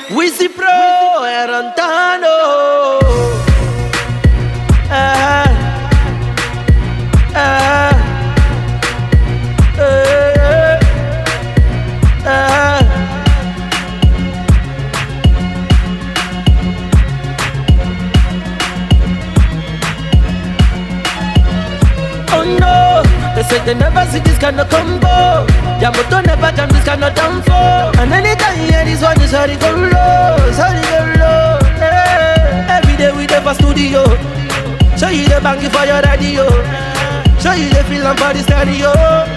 Wizzy Pro e Rantano. Oh no, they said they never see this kind of combo. Yamoto never jam this kind of damn for. And anytime you hear this one, you sorry go low, sorry go low. Every day we there for studio. Show you the bank for your radio. Show you the feeling for the stereo.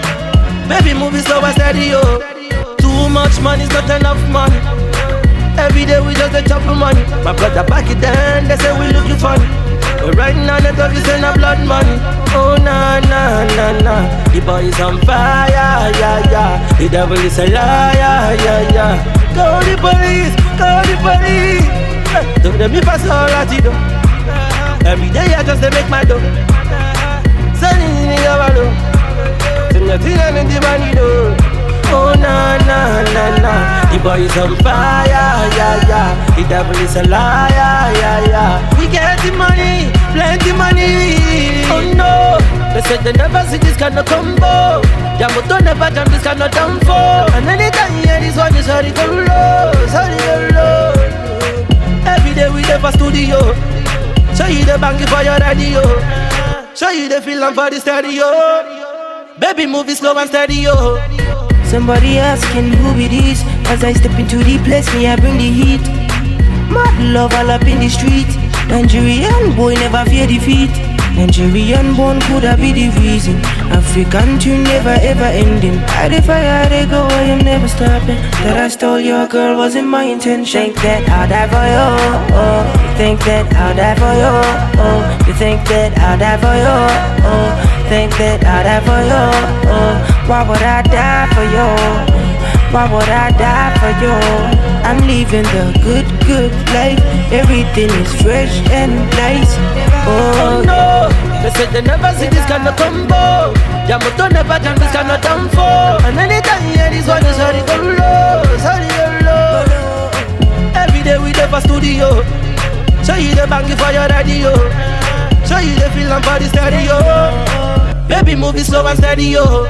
Baby movie slow and stereo. Too much money is not enough money. Every day we just a chop for money. My brother back it then, they say we looking funny. But right now the dog is in a blood money. Oh na na na na, the boy is on fire, yeah yeah. The devil is a liar, yeah yeah. Call the police, call the police. Don't let me pass all that you do. Every day I just make my dough. Sunny in the value, so nothing in the money do. Oh na na na na, the boy is on fire, yeah yeah. The devil is a liar, yeah yeah. We get the money, plenty money. Oh no, they said they never see this kind of combo. Yamoto never jam this kind of damn for. And anytime you hear this one, you sorry go low, sorry go low. Every day we there for studio. Show you the bank for your radio. Show you the feeling for the stereo. Baby movie slow and stereo. Somebody asking who it is. As I step into the place, me I bring the heat. Mad love all up in the street. Nigerian boy never fear defeat. Nigerian born could have be the reason. African tune never ever ending. How the fire they go, I am never stopping. That I stole your girl wasn't my intention. Think that I'll die for you, oh. You think that I'll die for you, oh. You think that I'll die for you, oh. Think that I'll die for you, oh. Why would I die for you? Why would I die for you? I'm living the good, good life. Everything is fresh and nice. Oh no, they said they never see this kind of combo. Yamoto never jam this kind of damn for. And anytime you hear this one, you sorry go low, sorry go low. Every day we there for studio. Show you the bank for your radio. Show you the feeling for the stereo. Baby movie slow and stereo.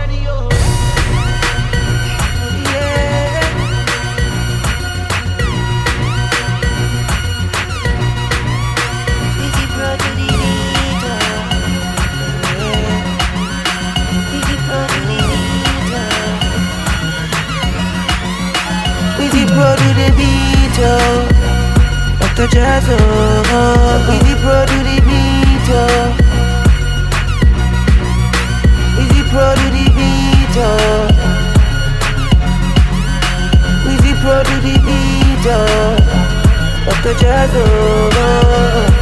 Wizzy Pro do the beat, oh. Dr. Jazz, oh. Wizzy Pro do the beat, oh. Wizzy Pro do the beat, oh. Wizzy Pro do the beat, oh. Dr. Jazz, oh.